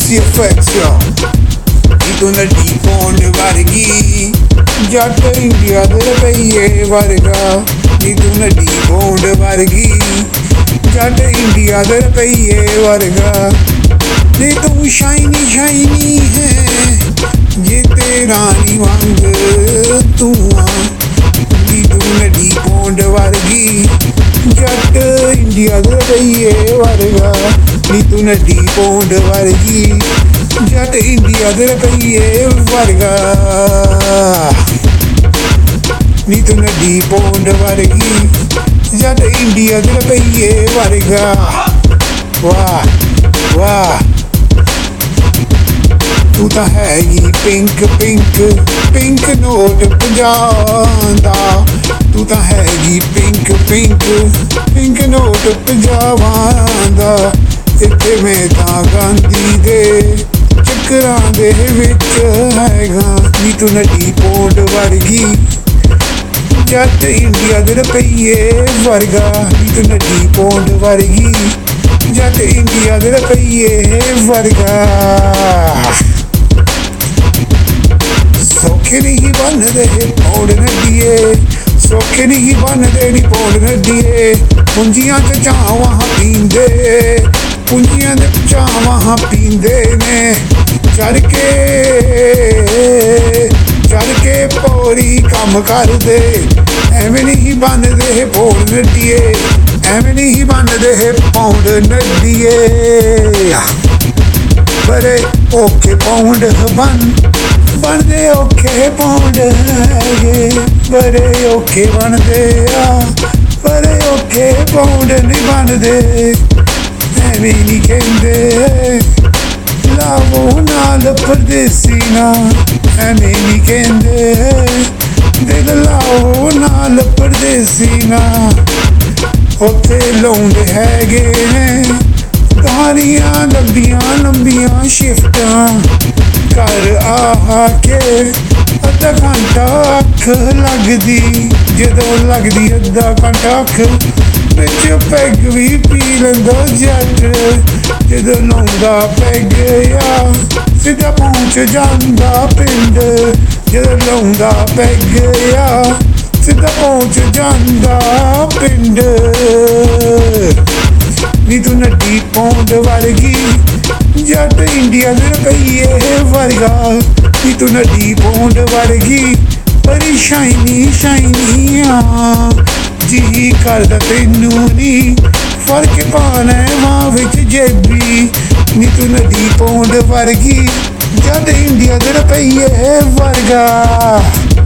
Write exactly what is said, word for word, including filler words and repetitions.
C F X ਨੀ ਤੂੰ Naddi pound ਵਰਗੀ, ਜੱਟ ਇੰਡੀਆ ਦੇ ਰੁਪਈਏ ਵਰਗਾ। ਨੀ ਤੂੰ ਨੱਡੀ ਪੌਂਡ ਵਰਗੀ, ਜੱਟ ਇੰਡੀਆ ਦੇ ਰੁਪਈਏ ਵਰਗਾ। ਨੀ ਤੂੰ ਸ਼ਾਈਨੀ ਸ਼ਾਈਨੀ ਹੈ ਜੇ ਤੇਰਾ ਨੀ ਵਾਂਗ ਤੂੰ ਆ। ਨੀ ਤੂੰ ਨੱਡੀ ਪੌਂਡ ਵਰਗੀ, ਜੱਟ ਇੰਡੀਆ ਦੇ ਰੁਪਈਏ ਵਰਗਾ। ਨੀ ਤੂੰ ਨੱਡੀ ਪੌਂਡ ਵਰਗੀ, ਜੱਟ ਇੰਡੀਆ ਦੇ ਰੁਪਈਏ ਵਰਗਾ। ਨੀ ਤੂੰ ਨੱਡੀ ਪੌਂਡ ਵਰਗੀ, ਜੱਟ ਇੰਡੀਆ ਦੇ ਰੁਪਈਏ ਵਰਗਾ। ਵਾਹ ਵਾਹ, ਤੂੰ ਤਾਂ ਹੈਗੀ ਪਿੰਕ ਪਿੰਕ ਪਿੰਕ ਨੋਟ ਪੰਜਾਹ ਦਾ। ਤੂੰ ਤਾਂ ਹੈਗੀ ਪਿੰਕ ਪਿੰਕ ਪਿੰਕ ਨੋਟ ਪੰਜਾਹਾਂ ਦਾ। ਇੱਥੇ ਮੈਂ ਤਾਂ ਗਾਂਧੀ ਦੇ ਚੱਕਰਾਂ ਦੇ ਵਿੱਚ ਹੈਗਾ। ਨੀ ਤੂੰ ਨੱਡੀ ਪੌਂਡ ਵਰਗੀ, ਜੱਟ ਇੰਡੀਆ ਦੇ ਰੁਪਈਏ ਵਰਗਾ। ਨੀ ਤੂੰ ਨੱਡੀ ਪੌਂਡ ਵਰਗੀ, ਜੱਟ ਇੰਡੀਆ ਦੇ ਰੁਪਈਏ ਵਰਗਾ। ਸੌਖੇ ਨਹੀਂ ਬਣਦੇ ਪੌਂਡ ਨੱਡੀਏ, ਸੌਖੇ ਨਹੀਂ ਬਣਦੇ ਨੀ ਪੌਂਡ ਨੱਡੀਏ। ਪੂੰਜੀਆਂ ਚ ਚਾਵਾਂ ਪੀਂਦੇ, ਪੂੰਜੀਆਂ ਦੇ ਚਾਵਾਂ ਪੀਂਦੇ ਨੇ। ਚੜ ਕੇ ਚੜ ਕੇ ਪੌੜੀ ਕੰਮ ਕਰਦੇ, ਐਵੇਂ ਨਹੀਂ ਬਣਦੇ ਪੌਂਡ ਨੱਡੀਏ, ਐਵੇਂ ਨਹੀਂ ਬਣਦੇ ਪੌਂਡ ਨੱਡੀਏ। ਬੜੇ ਔਖੇ ਪੌਂਡ ਬਣ ਬਣਦੇ ਔਖੇ ਪੌਂਡ ਹੈਗੇ, ਬੜੇ ਔਖੇ ਬਣਦੇ ਆ, ਬੜੇ ਔਖੇ ਪੌਂਡ ਨਹੀਂ ਬਣਦੇ। ਐਵੇਂ ਨਹੀਂ ਕਹਿੰਦੇ ਲਾਵੋ ਨਾਲ ਪਰਦੇਸੀ ਨਾ, ਐਵੇਂ ਨਹੀਂ ਕਹਿੰਦੇ ਦਿਲ ਲਾਓ ਨਾਲ ਪਰਦੇਸੀ ਨਾ। ਉੱਥੇ ਲਾਉਂਦੇ ਹੈਗੇ ਨੇ ਤਾਰੀਆਂ ਲੰਬੀਆਂ ਲੰਬੀਆਂ ਸ਼ਿਫਟਾਂ, ਘਰ ਆ ਕੇ ਅੱਧਾ ਘੰਟਾ ਅੱਖ ਲੱਗਦੀ, ਜਦੋਂ ਲੱਗਦੀ ਅੱਧਾ ਘੰਟਾ ਅੱਖ ਵਿੱਚ ਪੈਗ ਵੀ ਪੀ ਲੈਂਦਾ ਜੱਟ। ਜਦੋਂ ਲਾਉਂਦਾ ਪੈਗ ਆ ਸਿੱਧਾ ਪਹੁੰਚ ਜਾਂਦਾ ਪਿੰਡ, ਜਦੋਂ ਲਾਉਂਦਾ ਪੈਗ ਆ ਸਿੱਧਾ ਪਹੁੰਚ ਜਾਂਦਾ ਪਿੰਡ। ਨੀ ਤੂੰ ਨੱਡੀ ਪੌਂਡ ਵਰਗੀ, ਜੱਟ ਇੰਡੀਆ ਦੇ ਰੁਪਈਏ ਵਰਗਾ। ਨੀ ਤੂੰ ਨੱਡੀ ਪੌਂਡ ਵਰਗੀ, ਬੜੀ ਸ਼ਾਈਨੀ ਸ਼ਾਈਨੀ ਆ। ਜੀ ਕਰਦਾ ਤੈਨੂੰ ਨੀ ਫਰਕ ਪਾਉਣਾ ਮਾਂ ਵਿੱਚ ਜੇਬੀ। ਨੀ ਤੂੰ ਨੱਡੀ ਪੌਂਡ ਵਰਗੀ, ਜੱਟ ਇੰਡੀਆ ਦੇ ਰੁਪਈਏ ਵਰਗਾ।